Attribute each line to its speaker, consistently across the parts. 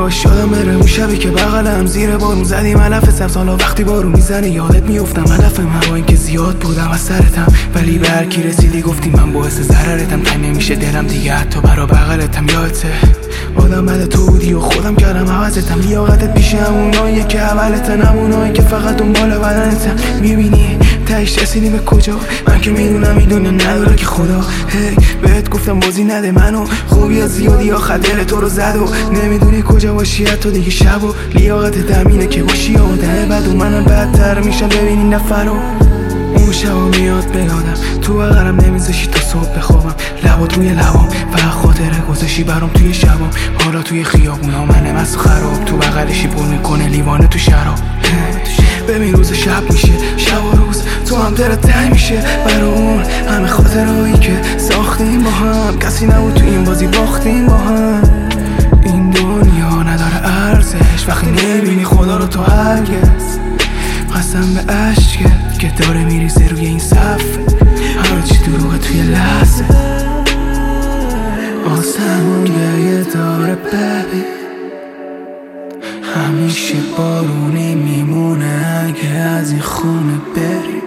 Speaker 1: باش یادم بره اون شبی که بغلم زیر بارون زدیم علف سبز. حالا وقتی بارون میزنه یادت میافتم علفم، با اینکه زیاد بودم از سرتم، ولی به هر کی رسیدی گفتی من باعث ضررتم. تنگ نمیشه دلم دیگه حتی برا بغلتم. یادته آدم بد تو بودی و خودم کردم عوضتم. لیاقتت پیش همونایی که اولتن، همونایی که فقط دنبال بدنتن. میبینی تهش رسیدی به کجا؟ من که میدونم این دنیا نداره که خدا. هی بهت گفتم بازی نده منو، خوبی از زیادی آخر دل تو رو زد و نمیدونی کجا باشی حتی دیگه شب. و لیاقتت همینه که باشی آدم بد و منم بدتر میشم ببینی نفر رو. اون شبا میاد به یادم تو بغلم نمیذاشی تا صبح بخوابم، لبات روی لبام و خاطره گذاشی برام توی شبام. حالا توی خیابونا منم از خراب، تو بغلشی پر میکنه لیوانه تو شراب. ببین روز شب میشه، شب و روز تو هم دلت تنگ میشه برا اون همه خاطرهایی که ساختیم با هم. کسی نبود تو این بازی باختیم با هم. این دنیا نداره ارزش وقتی نمیبینی خدا رو تو هرگز. قسم به عشقت که داره میریزه روی این صفحه، همه چی دروغه توی لحظه. آسمون گریه داره ببین، همیشه بارونی میمونه اگه از این خونه بری.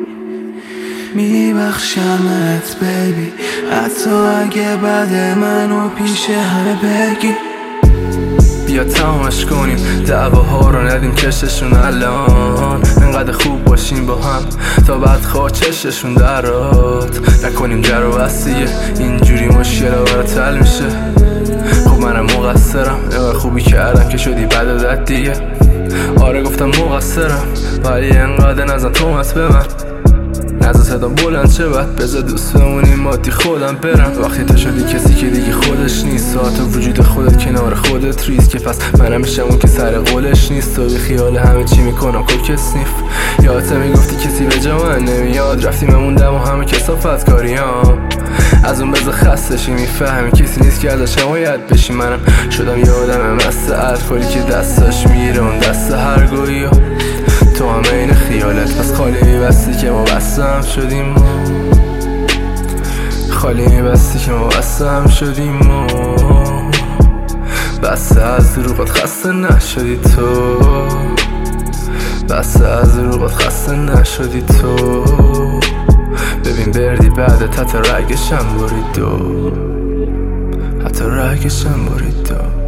Speaker 1: میبخشمت بیبی حتی اگه بعد منو پیش همه بگی.
Speaker 2: بیا تمامش کنیم دعواها رو، ندیم کششون الان. انقدر خوب باشیم با هم تا بعد خواه چششون درات. نکنیم در و بستیه اینجوری مشکل برات حل میشه. خب منم مقصرم، انقدر خوبی کردم که شدی بد و دد دیگه. آره گفتم مقصرم ولی انقدر نزن تومت به من. نزا صدا بلند چه بد، بذار دوست بمونیم مادی خودم برم. وقتی تو شدی کسی که دیگه خودش نیست، ساعت وجود خودت کنار خودت ریز، که پس منم میشم اون که سر قولش نیست. و بی خیال همه چی میکنم کوک سنیف. یادت میگفتی کسی به جا من نمیاد، رفتیم موندم و همه کسافت کاریام. از اون بذار خستشی میفهمی کسی نیست که ازش حمایت بشی. منم شدم یه آدم مست الکلی که دستاش میره اون دست هرگاهی. تو هم این خیالت پس خالی میبستی که ما بسته هم شدیم. خالی میبستی که ما بسته هم شدیم. بسته از دروغت خسته نشدی تو، بسته از دروغت خسته نشدی تو. ببین بردی بعدت حتی رگشم برید دو، حتی رگشم برید دو.